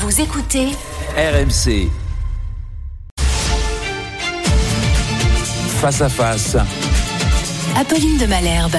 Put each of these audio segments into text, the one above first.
Vous écoutez RMC. Face à face. Apolline de Malherbe.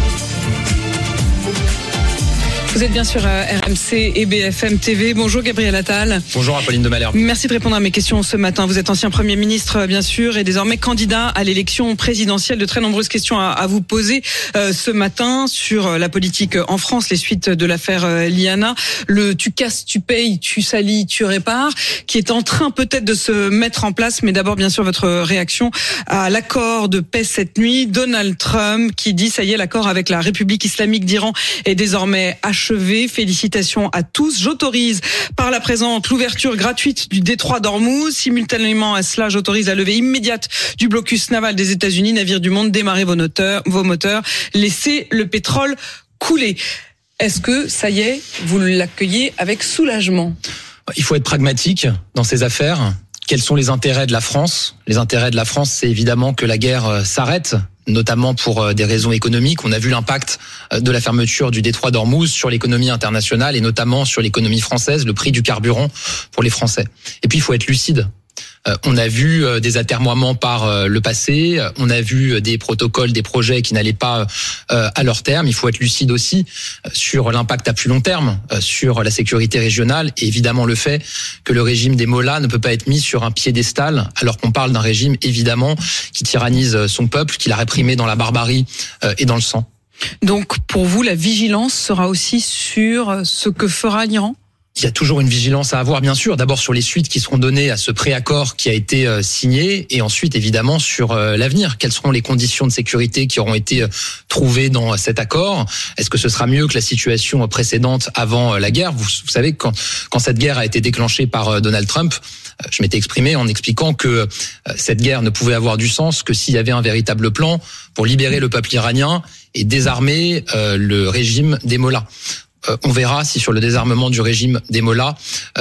Vous êtes bien sur RMC et BFM TV. Bonjour Gabriel Attal. Bonjour Apolline de Malherbe. Merci de répondre à mes questions ce matin. Vous êtes ancien Premier ministre bien sûr et désormais candidat à l'élection présidentielle. De très nombreuses questions à vous poser ce matin sur la politique en France, les suites de l'affaire Liana. Le tu casses, tu payes, tu salis, tu répares qui est en train peut-être de se mettre en place. Mais d'abord bien sûr votre réaction à l'accord de paix cette nuit. Donald Trump qui dit ça y est, l'accord avec la République islamique d'Iran est désormais achevé. Félicitations à tous. J'autorise par la présente l'ouverture gratuite du détroit d'Ormuz. Simultanément à cela, j'autorise la levée immédiate du blocus naval des États-Unis. Navires du monde, démarrez vos moteurs. Laissez le pétrole couler. Est-ce que, ça y est, vous l'accueillez avec soulagement ? Il faut être pragmatique dans ces affaires. Quels sont les intérêts de la France ? Les intérêts de la France, c'est évidemment que la guerre s'arrête, notamment pour des raisons économiques. On a vu l'impact de la fermeture du détroit d'Ormuz sur l'économie internationale et notamment sur l'économie française, le prix du carburant pour les Français. Et puis, il faut être lucide. On a vu des atermoiements par le passé, on a vu des protocoles, des projets qui n'allaient pas à leur terme. Il faut être lucide aussi sur l'impact à plus long terme, sur la sécurité régionale et évidemment le fait que le régime des Mollahs ne peut pas être mis sur un piédestal alors qu'on parle d'un régime évidemment qui tyrannise son peuple, qui l'a réprimé dans la barbarie et dans le sang. Donc pour vous, la vigilance sera aussi sur ce que fera l'Iran ? Il y a toujours une vigilance à avoir, bien sûr. D'abord sur les suites qui seront données à ce préaccord qui a été signé, et ensuite évidemment sur l'avenir. Quelles seront les conditions de sécurité qui auront été trouvées dans cet accord ? Est-ce que ce sera mieux que la situation précédente avant la guerre ? Vous savez que quand cette guerre a été déclenchée par Donald Trump, je m'étais exprimé en expliquant que cette guerre ne pouvait avoir du sens que s'il y avait un véritable plan pour libérer le peuple iranien et désarmer le régime des Mollahs. On verra si sur le désarmement du régime des Mollahs,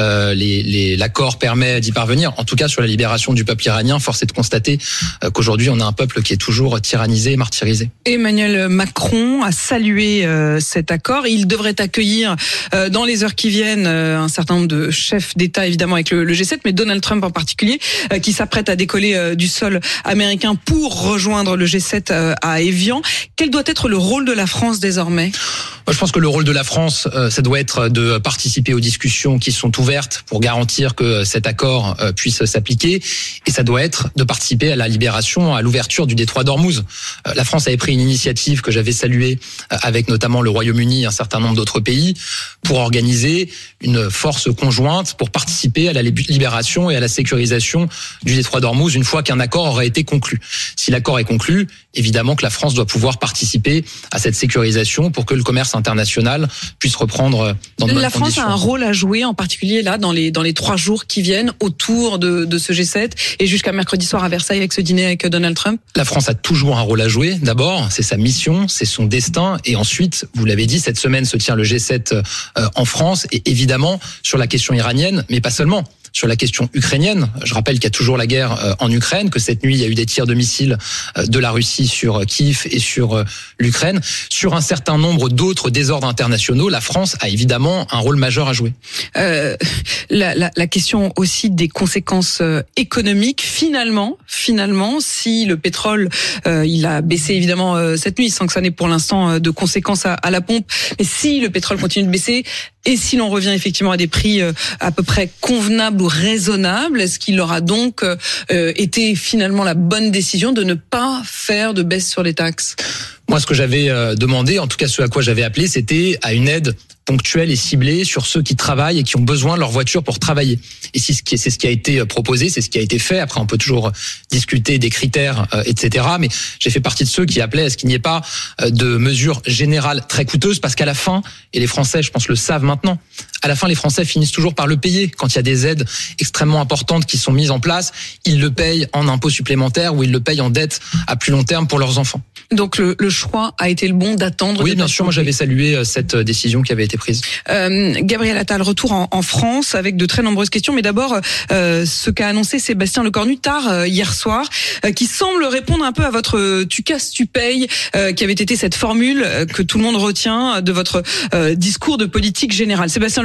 l'accord permet d'y parvenir. En tout cas, sur la libération du peuple iranien, force est de constater qu'aujourd'hui, on a un peuple qui est toujours tyrannisé et martyrisé. Emmanuel Macron a salué cet accord. Il devrait accueillir dans les heures qui viennent un certain nombre de chefs d'État, évidemment avec le G7, mais Donald Trump en particulier, qui s'apprête à décoller du sol américain pour rejoindre le G7 à Évian. Quel doit être le rôle de la France désormais ? Moi, je pense que le rôle de la France, ça doit être de participer aux discussions qui sont ouvertes pour garantir que cet accord puisse s'appliquer. Et ça doit être de participer à la libération, à l'ouverture du détroit d'Ormuz. La France avait pris une initiative que j'avais saluée avec notamment le Royaume-Uni et un certain nombre d'autres pays pour organiser une force conjointe pour participer à la libération et à la sécurisation du détroit d'Ormuz une fois qu'un accord aura été conclu. Si l'accord est conclu, évidemment que la France doit pouvoir participer à cette sécurisation pour que le commerce international puisse reprendre dans de bonnes conditions. La France a un rôle à jouer, en particulier là dans les 3 jours qui viennent autour de ce G7 et jusqu'à mercredi soir à Versailles avec ce dîner avec Donald Trump. La France a toujours un rôle à jouer. D'abord, c'est sa mission, c'est son destin, et ensuite, vous l'avez dit, cette semaine se tient le G7 en France et évidemment sur la question iranienne, mais pas seulement. Sur la question ukrainienne, je rappelle qu'il y a toujours la guerre en Ukraine, que cette nuit, il y a eu des tirs de missiles de la Russie sur Kiev et sur l'Ukraine. Sur un certain nombre d'autres désordres internationaux, la France a évidemment un rôle majeur à jouer. La question aussi des conséquences économiques. Finalement, si le pétrole, il a baissé évidemment cette nuit, sans que ça n'ait pour l'instant de conséquences à la pompe, mais si le pétrole continue de baisser, et si l'on revient effectivement à des prix à peu près convenables ou raisonnables, est-ce qu'il aura donc été finalement la bonne décision de ne pas faire de baisse sur les taxes ? Moi, ce que j'avais demandé, en tout cas ce à quoi j'avais appelé, c'était à une aide ponctuelle et ciblée sur ceux qui travaillent et qui ont besoin de leur voiture pour travailler. Et c'est ce qui a été proposé, c'est ce qui a été fait. Après, on peut toujours discuter des critères, etc. Mais j'ai fait partie de ceux qui appelaient à ce qu'il n'y ait pas de mesures générales très coûteuses, parce qu'à la fin, et les Français, je pense, le savent maintenant, à la fin, les Français finissent toujours par le payer. Quand il y a des aides extrêmement importantes qui sont mises en place, ils le payent en impôts supplémentaires ou ils le payent en dette à plus long terme pour leurs enfants. Donc le choix a été le bon d'attendre. Oui, bien sûr, moi j'avais salué cette décision qui avait été prise. Gabriel Attal, retour en France avec de très nombreuses questions, mais d'abord ce qu'a annoncé Sébastien Lecornu tard hier soir, qui semble répondre un peu à votre tu casses, tu payes, qui avait été cette formule que tout le monde retient de votre discours de politique générale. Sébastien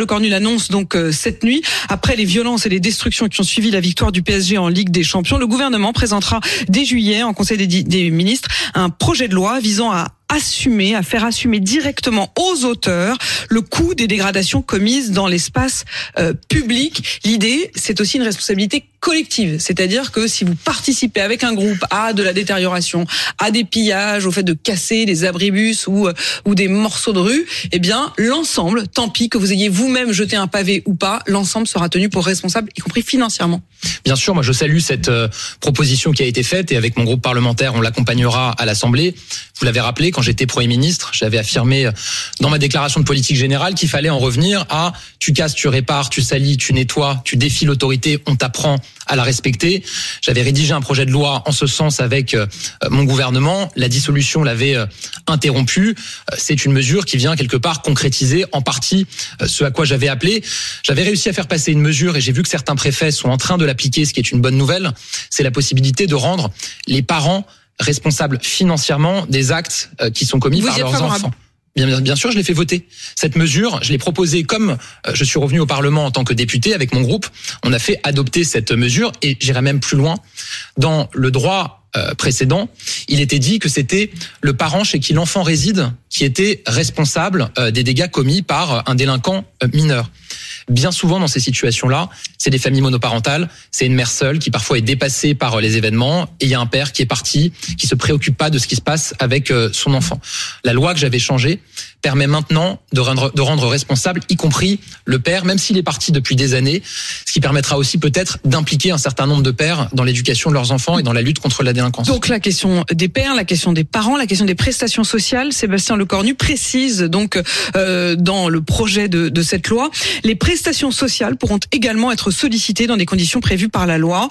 Lecornu l'annonce donc cette nuit. Après les violences et les destructions qui ont suivi la victoire du PSG en Ligue des Champions, le gouvernement présentera dès juillet en Conseil des ministres un projet de loi visant à faire assumer directement aux auteurs le coût des dégradations commises dans l'espace public. L'idée, c'est aussi une responsabilité collective, c'est-à-dire que si vous participez avec un groupe à de la détérioration, à des pillages, au fait de casser des abribus ou des morceaux de rue, eh bien l'ensemble, tant pis que vous ayez vous-même jeté un pavé ou pas, l'ensemble sera tenu pour responsable, y compris financièrement. Bien sûr, moi je salue cette proposition qui a été faite et avec mon groupe parlementaire, on l'accompagnera à l'Assemblée. Vous l'avez rappelé, quand j'étais Premier ministre, j'avais affirmé dans ma déclaration de politique générale qu'il fallait en revenir à tu casses, tu répares, tu salis, tu nettoies, tu défies l'autorité, on t'apprend à la respecter. J'avais rédigé un projet de loi en ce sens avec mon gouvernement. La dissolution l'avait interrompu. C'est une mesure qui vient quelque part concrétiser en partie ce à quoi j'avais appelé. J'avais réussi à faire passer une mesure et j'ai vu que certains préfets sont en train de l'appliquer, ce qui est une bonne nouvelle. C'est la possibilité de rendre les parents responsables financièrement des actes qui sont commis par leurs enfants. Bien sûr, je l'ai fait voter. Cette mesure, je l'ai proposée comme je suis revenu au Parlement en tant que député avec mon groupe. On a fait adopter cette mesure et j'irai même plus loin. Dans le droit précédent, il était dit que c'était le parent chez qui l'enfant réside qui était responsable des dégâts commis par un délinquant mineur. Bien souvent dans ces situations-là, c'est des familles monoparentales, c'est une mère seule qui parfois est dépassée par les événements et il y a un père qui est parti, qui se préoccupe pas de ce qui se passe avec son enfant. La loi que j'avais changée permet maintenant de rendre responsable, y compris le père, même s'il est parti depuis des années, ce qui permettra aussi peut-être d'impliquer un certain nombre de pères dans l'éducation de leurs enfants et dans la lutte contre la délinquance. Donc la question des pères, la question des parents, la question des prestations sociales, Sébastien Lecornu précise donc dans le projet de cette loi, les prestations sociales pourront également être sollicitées dans des conditions prévues par la loi,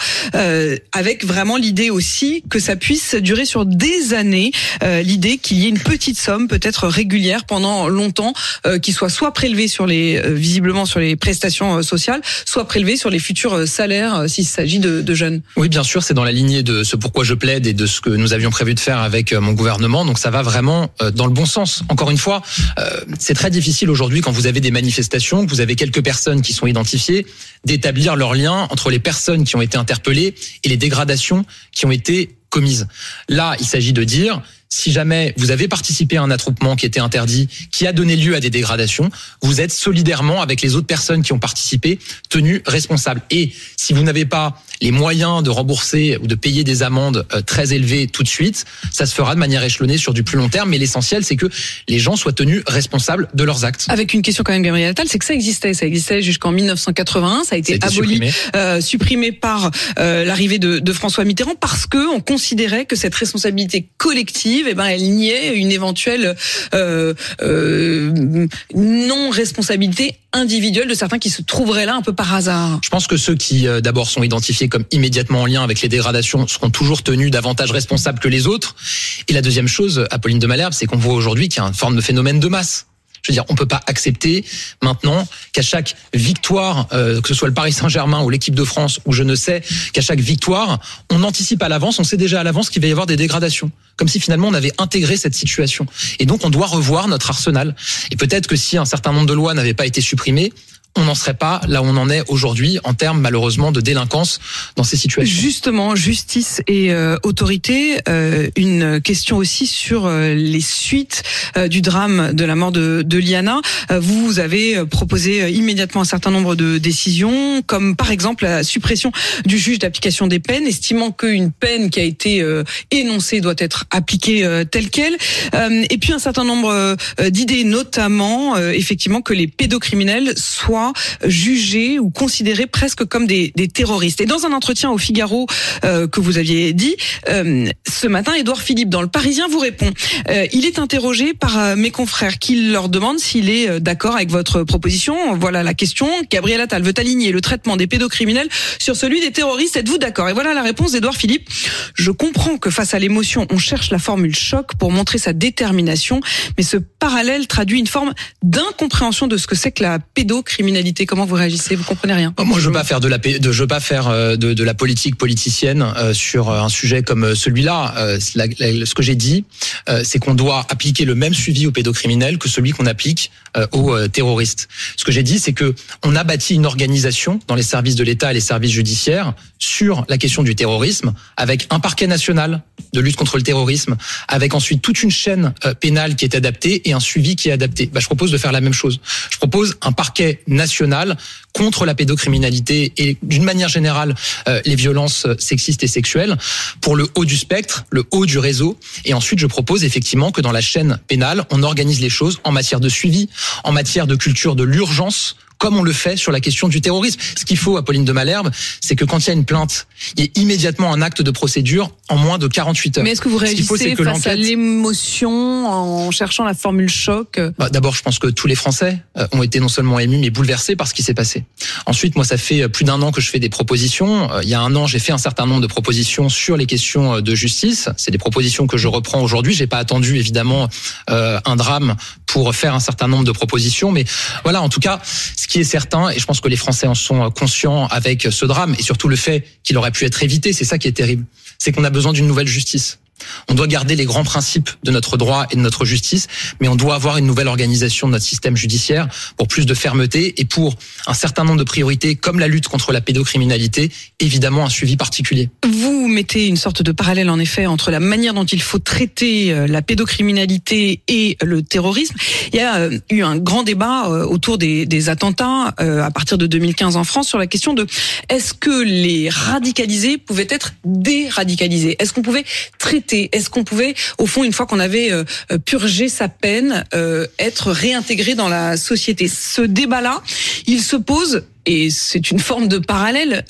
avec vraiment l'idée aussi que ça puisse durer sur des années, l'idée qu'il y ait une petite somme peut-être régulière pendant longtemps, qui soit prélevée sur visiblement sur les prestations sociales, soit prélevée sur les futurs salaires s'il s'agit de jeunes. Oui, bien sûr, c'est dans la lignée de ce pourquoi je plaide et de ce que nous avions prévu de faire avec mon gouvernement, donc ça va vraiment dans le bon sens. Encore une fois, c'est très difficile aujourd'hui quand vous avez des manifestations, que vous avez quelques personnes qui sont identifiées, d'établir leur lien entre les personnes qui ont été interpellées et les dégradations qui ont été commises. Là, il s'agit de dire, si jamais vous avez participé à un attroupement qui était interdit, qui a donné lieu à des dégradations, vous êtes solidairement avec les autres personnes qui ont participé tenus responsables. Et si vous n'avez pas les moyens de rembourser ou de payer des amendes très élevées tout de suite, ça se fera de manière échelonnée sur du plus long terme. Mais l'essentiel, c'est que les gens soient tenus responsables de leurs actes. Avec une question quand même, Gabriel Attal, c'est que ça existait jusqu'en 1981, ça a été aboli, supprimé par l'arrivée de François Mitterrand parce que on considérait que cette responsabilité collective, elle niait une éventuelle non-responsabilité individuelle de certains qui se trouveraient là un peu par hasard. Je pense que ceux qui d'abord sont identifiés comme immédiatement en lien avec les dégradations seront toujours tenus davantage responsables que les autres. Et la deuxième chose, Apolline de Malherbe, c'est qu'on voit aujourd'hui qu'il y a une forme de phénomène de masse. Je veux dire, on peut pas accepter maintenant qu'à chaque victoire, que ce soit le Paris Saint-Germain ou l'équipe de France ou je ne sais, qu'à chaque victoire, on anticipe à l'avance, on sait déjà à l'avance qu'il va y avoir des dégradations. Comme si finalement on avait intégré cette situation. Et donc on doit revoir notre arsenal. Et peut-être que si un certain nombre de lois n'avaient pas été supprimées, on n'en serait pas là où on en est aujourd'hui en termes malheureusement de délinquance dans ces situations. Justement, justice et autorité, une question aussi sur les suites du drame de la mort de Liana. Vous avez proposé immédiatement un certain nombre de décisions, comme par exemple la suppression du juge d'application des peines, estimant qu'une peine qui a été énoncée doit être appliquée telle quelle. Et puis un certain nombre d'idées, notamment effectivement que les pédocriminels soient jugés ou considérés presque comme des terroristes. Et dans un entretien au Figaro que vous aviez dit ce matin, Édouard Philippe dans Le Parisien vous répond. Il est interrogé par mes confrères qui leur demandent s'il est d'accord avec votre proposition. Voilà la question. Gabriel Attal veut aligner le traitement des pédocriminels sur celui des terroristes. Êtes-vous d'accord? Et voilà la réponse d'Édouard Philippe. Je comprends que face à l'émotion, on cherche la formule choc pour montrer sa détermination, mais ce parallèle traduit une forme d'incompréhension de ce que c'est que la pédocriminalité. Comment vous réagissez? Vous comprenez rien? Moi, je veux pas faire de la politique politicienne sur un sujet comme celui-là. Ce que j'ai dit, c'est qu'on doit appliquer le même suivi aux pédocriminels que celui qu'on applique aux terroristes. Ce que j'ai dit, c'est que on a bâti une organisation dans les services de l'État et les services judiciaires sur la question du terrorisme, avec un parquet national de lutte contre le terrorisme, avec ensuite toute une chaîne pénale qui est adaptée et un suivi qui est adapté. Je propose de faire la même chose. Je propose un parquet national contre la pédocriminalité et d'une manière générale les violences sexistes et sexuelles pour le haut du spectre, le haut du réseau. Et ensuite, je propose effectivement que dans la chaîne pénale, on organise les choses en matière de suivi, en matière de culture de l'urgence, comme on le fait sur la question du terrorisme. Ce qu'il faut, Apolline de Malherbe, c'est que quand il y a une plainte, il y ait immédiatement un acte de procédure en moins de 48 heures. Mais est-ce que vous réagissez face à l'émotion en cherchant la formule choc? D'abord, je pense que tous les Français ont été non seulement émus, mais bouleversés par ce qui s'est passé. Ensuite, moi, ça fait plus d'1 an que je fais des propositions. Il y a 1 an, j'ai fait un certain nombre de propositions sur les questions de justice. C'est des propositions que je reprends aujourd'hui. J'ai pas attendu, évidemment, un drame pour faire un certain nombre de propositions. Mais voilà, en tout cas, ce qui est certain, et je pense que les Français en sont conscients avec ce drame, et surtout le fait qu'il aurait pu être évité, c'est ça qui est terrible, c'est qu'on a besoin d'une nouvelle justice. On doit garder les grands principes de notre droit et de notre justice, mais on doit avoir une nouvelle organisation de notre système judiciaire pour plus de fermeté et pour un certain nombre de priorités comme la lutte contre la pédocriminalité, évidemment un suivi particulier. Vous mettez une sorte de parallèle en effet entre la manière dont il faut traiter la pédocriminalité et le terrorisme. Il y a eu un grand débat autour des attentats à partir de 2015 en France sur la question de est-ce que les radicalisés pouvaient être déradicalisés? Est-ce qu'on pouvait traiter? Est-ce qu'on pouvait, au fond, une fois qu'on avait purgé sa peine, être réintégré dans la société? Ce débat-là, il se pose, et c'est une forme de parallèle,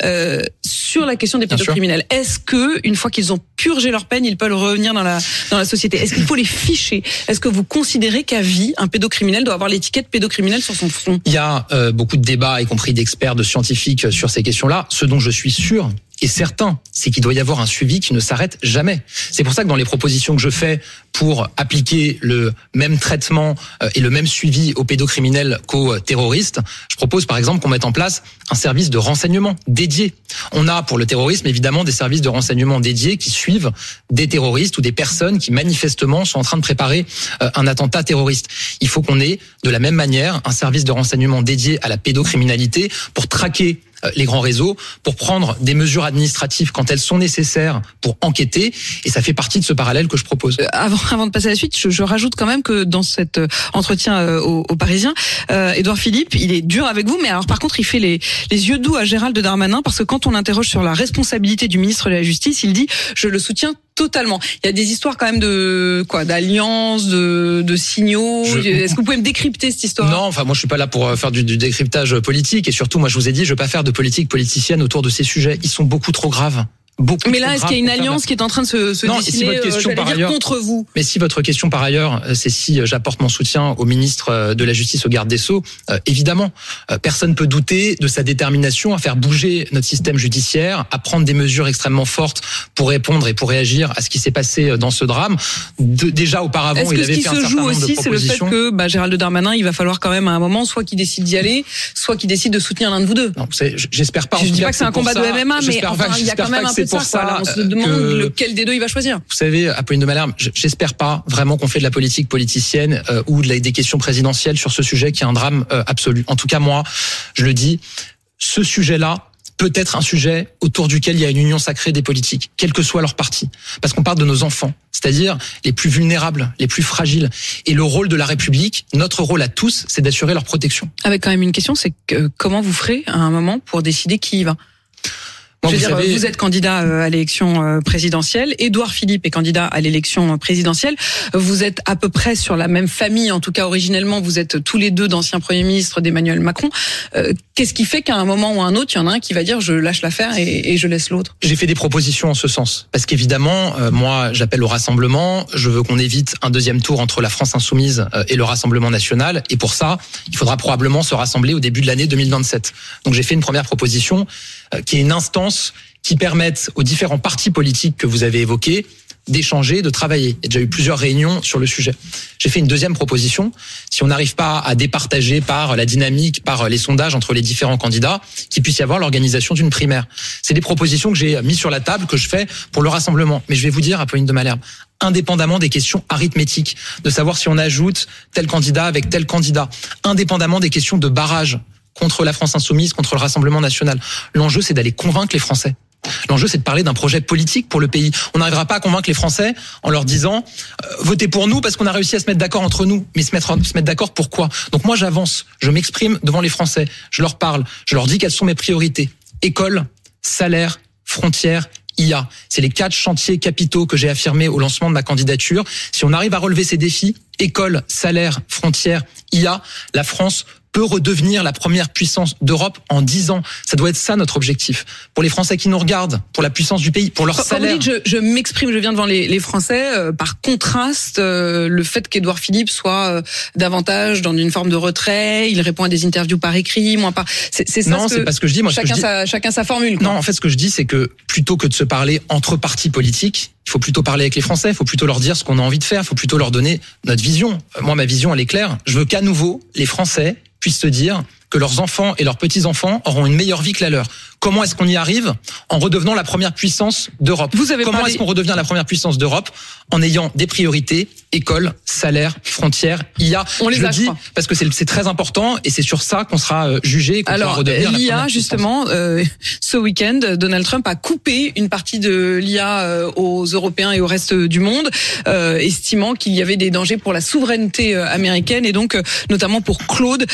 sur la question des pédocriminels. Est-ce que, une fois qu'ils ont purgé leur peine, ils peuvent revenir dans la société? Est-ce qu'il faut les ficher? Est-ce que vous considérez qu'à vie, un pédocriminel doit avoir l'étiquette pédocriminel sur son front? Il y a beaucoup de débats, y compris d'experts, de scientifiques sur ces questions-là. Ce dont je suis sûr et certain, c'est qu'il doit y avoir un suivi qui ne s'arrête jamais. C'est pour ça que dans les propositions que je fais pour appliquer le même traitement et le même suivi aux pédocriminels qu'aux terroristes, je propose par exemple qu'on mette en place un service de renseignement dédié. On a pour le terrorisme évidemment des services de renseignement dédiés qui suivent des terroristes ou des personnes qui manifestement sont en train de préparer un attentat terroriste. Il faut qu'on ait de la même manière un service de renseignement dédié à la pédocriminalité pour traquer les grands réseaux, pour prendre des mesures administratives quand elles sont nécessaires pour enquêter, et ça fait partie de ce parallèle que je propose. Avant de passer à la suite, je rajoute quand même que dans cet entretien aux Parisiens, Édouard Philippe, il est dur avec vous, mais alors par contre il fait les yeux doux à Gérald Darmanin, parce que quand on l'interroge sur la responsabilité du ministre de la Justice, il dit « je le soutiens totalement ». Il y a des histoires quand même d'alliances, de signaux. Est-ce que vous pouvez me décrypter cette histoire? Non, enfin moi je suis pas là pour faire du décryptage politique, et surtout moi je vous ai dit, je veux pas faire de politique politicienne autour de ces sujets. Ils sont beaucoup trop graves. Mais là, est-ce qu'il y a une alliance qui est en train de se dessiner, contre vous? Mais si votre question par ailleurs, c'est si j'apporte mon soutien au ministre de la Justice, au garde des Sceaux, évidemment, personne peut douter de sa détermination à faire bouger notre système judiciaire, à prendre des mesures extrêmement fortes pour répondre et pour réagir à ce qui s'est passé dans ce drame. Déjà auparavant, il avait fait un certain nombre de propositions. Est-ce que ce qui se joue aussi, c'est le fait que Gérald Darmanin, il va falloir quand même à un moment, soit qu'il décide d'y aller, soit qu'il décide de soutenir l'un de vous deux? Non, j'espère pas. Je dis pas que c'est un combat de MMA, mais enfin, il y a quand même un peu pour ça, on se demande lequel des deux il va choisir. Vous savez, Apolline de Malherbe, j'espère pas vraiment qu'on fait de la politique politicienne ou des questions présidentielles sur ce sujet qui est un drame absolu. En tout cas, moi, je le dis, ce sujet-là peut être un sujet autour duquel il y a une union sacrée des politiques, quel que soit leur parti. Parce qu'on parle de nos enfants, c'est-à-dire les plus vulnérables, les plus fragiles. Et le rôle de la République, notre rôle à tous, c'est d'assurer leur protection. Avec quand même une question, c'est comment vous ferez à un moment pour décider qui y va? Vous êtes candidat à l'élection présidentielle. Édouard Philippe est candidat à l'élection présidentielle. Vous êtes à peu près sur la même famille, en tout cas originellement. Vous êtes tous les deux d'anciens premiers ministres d'Emmanuel Macron. Qu'est-ce qui fait qu'à un moment ou à un autre, il y en a un qui va dire je lâche l'affaire et je laisse l'autre? J'ai fait des propositions en ce sens. Parce qu'évidemment, moi, j'appelle au rassemblement. Je veux qu'on évite un deuxième tour entre la France insoumise et le Rassemblement national. Et pour ça, il faudra probablement se rassembler au début de l'année 2027. Donc j'ai fait une première proposition qui est une instance qui permettent aux différents partis politiques que vous avez évoqués d'échanger, de travailler. Il y a déjà eu plusieurs réunions sur le sujet. J'ai fait une deuxième proposition. Si on n'arrive pas à départager par la dynamique, par les sondages entre les différents candidats, qu'il puisse y avoir l'organisation d'une primaire. C'est des propositions que j'ai mises sur la table, que je fais pour le rassemblement. Mais je vais vous dire, Apolline de Malherbe, indépendamment des questions arithmétiques, de savoir si on ajoute tel candidat avec tel candidat, indépendamment des questions de barrage contre la France insoumise, contre le Rassemblement national. L'enjeu, c'est d'aller convaincre les Français. L'enjeu, c'est de parler d'un projet politique pour le pays. On n'arrivera pas à convaincre les Français en leur disant votez pour nous parce qu'on a réussi à se mettre d'accord entre nous. Mais se mettre d'accord pourquoi ? Donc moi, j'avance, je m'exprime devant les Français, je leur parle, je leur dis quelles sont mes priorités. École, salaire, frontières, IA. C'est les 4 chantiers capitaux que j'ai affirmés au lancement de ma candidature. Si on arrive à relever ces défis, école, salaire, frontières, IA, la France peut redevenir la première puissance d'Europe en 10 ans. Ça doit être ça notre objectif. Pour les Français qui nous regardent, pour la puissance du pays, pour leur salaire. Quand vous dites, je m'exprime, je viens devant les Français, par contraste, le fait qu'Édouard Philippe soit davantage dans une forme de retrait, il répond à des interviews par écrit, moins par... C'est ça. Non, c'est pas ce que je dis. Moi, chacun sa formule, quoi. Non, en fait, ce que je dis, c'est que plutôt que de se parler entre partis politiques, il faut plutôt parler avec les Français, il faut plutôt leur dire ce qu'on a envie de faire, il faut plutôt leur donner notre vision. Moi, ma vision, elle est claire. Je veux qu'à nouveau, les Français puissent se dire que leurs enfants et leurs petits-enfants auront une meilleure vie que la leur. Comment est-ce qu'on y arrive ? En redevenant la première puissance d'Europe. Comment est-ce qu'on redevient la première puissance d'Europe ? En ayant des priorités, école, salaire, frontières, IA. On les le dis parce que c'est très important et c'est sur ça qu'on sera jugé et qu'on pourra redevenir la première puissance. Justement, ce week-end, Donald Trump a coupé une partie de l'IA aux Européens et au reste du monde, estimant qu'il y avait des dangers pour la souveraineté américaine et donc notamment pour Claude,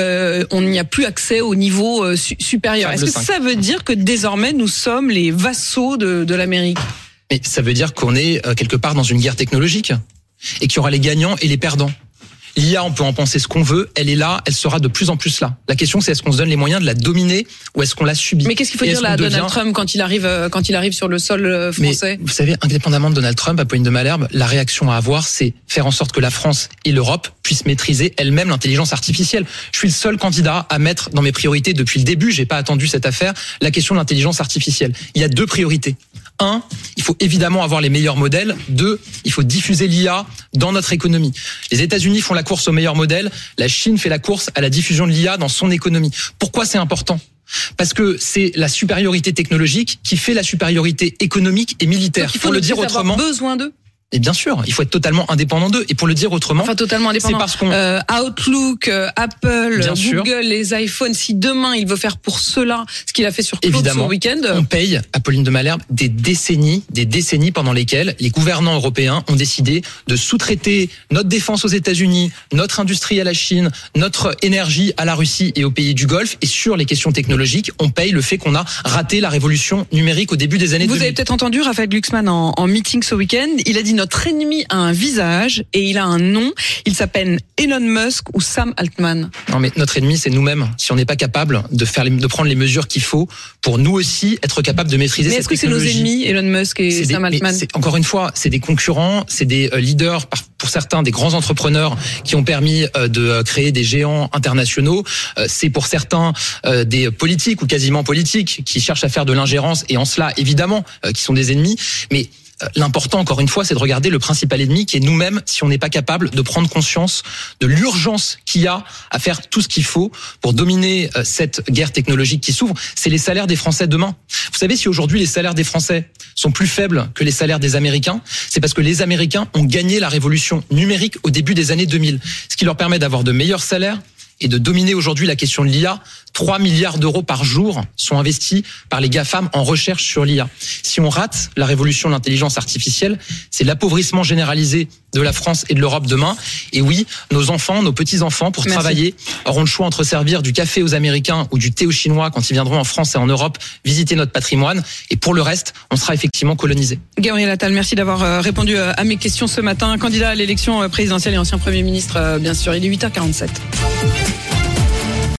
on n'y a plus accès au niveau supérieur. Est-ce que ça veut dire que désormais nous sommes les vassaux de l'Amérique ? Mais ça veut dire qu'on est quelque part dans une guerre technologique et qu'il y aura les gagnants et les perdants. L'IA, on peut en penser ce qu'on veut, elle est là, elle sera de plus en plus là. La question, c'est est-ce qu'on se donne les moyens de la dominer ou est-ce qu'on la subit ? Mais qu'est-ce qu'il faut dire là à Donald Trump quand il arrive sur le sol français ? Mais vous savez, indépendamment de Donald Trump, Apolline de Malherbe, la réaction à avoir, c'est faire en sorte que la France et l'Europe puissent maîtriser elle-même l'intelligence artificielle. Je suis le seul candidat à mettre dans mes priorités depuis le début, j'ai pas attendu cette affaire, la question de l'intelligence artificielle. Il y a 2 priorités. 1, il faut évidemment avoir les meilleurs modèles. 2, il faut diffuser l'IA dans notre économie. Les États-Unis font la course aux meilleurs modèles. La Chine fait la course à la diffusion de l'IA dans son économie. Pourquoi c'est important ? Parce que c'est la supériorité technologique qui fait la supériorité économique et militaire. Il faut le dire autrement. Avoir besoin d'eux. Et bien sûr, il faut être totalement indépendant d'eux. Et pour le dire autrement, enfin totalement indépendant. C'est parce qu'on Outlook, Apple, bien Google, sûr. Les iPhones. Si demain il veut faire pour cela ce qu'il a fait sur Claude ce week-end, on paye, Apolline de Malherbe, des décennies pendant lesquelles les gouvernants européens ont décidé de sous-traiter notre défense aux États-Unis, notre industrie à la Chine, notre énergie à la Russie et aux pays du Golfe. Et sur les questions technologiques, on paye le fait qu'on a raté la révolution numérique au début des années 2000. Vous avez peut-être entendu Raphaël Glucksmann en meeting ce week-end. Il a dit notre ennemi a un visage et il a un nom. Il s'appelle Elon Musk ou Sam Altman. Non, mais notre ennemi, c'est nous-mêmes. Si on n'est pas capable de prendre les mesures qu'il faut pour nous aussi être capable de maîtriser cette technologie. Mais est-ce que c'est nos ennemis, Elon Musk et Sam Altman ? Encore une fois, c'est des concurrents, c'est des leaders, pour certains des grands entrepreneurs qui ont permis de créer des géants internationaux. C'est pour certains des politiques ou quasiment politiques qui cherchent à faire de l'ingérence et en cela, évidemment, qui sont des ennemis. Mais l'important, encore une fois, c'est de regarder le principal ennemi qui est nous-mêmes si on n'est pas capable de prendre conscience de l'urgence qu'il y a à faire tout ce qu'il faut pour dominer cette guerre technologique qui s'ouvre. C'est les salaires des Français demain. Vous savez, si aujourd'hui les salaires des Français sont plus faibles que les salaires des Américains, c'est parce que les Américains ont gagné la révolution numérique au début des années 2000, ce qui leur permet d'avoir de meilleurs salaires et de dominer aujourd'hui la question de l'IA. 3 milliards d'euros par jour sont investis par les GAFAM en recherche sur l'IA. Si on rate la révolution de l'intelligence artificielle, c'est l'appauvrissement généralisé de la France et de l'Europe demain. Et oui, nos enfants, nos petits-enfants, pour travailler, auront le choix entre servir du café aux Américains ou du thé aux Chinois quand ils viendront en France et en Europe visiter notre patrimoine. Et pour le reste, on sera effectivement colonisé. Gabriel Attal, merci d'avoir répondu à mes questions ce matin. Candidat à l'élection présidentielle et ancien Premier ministre, bien sûr. Il est 8h47.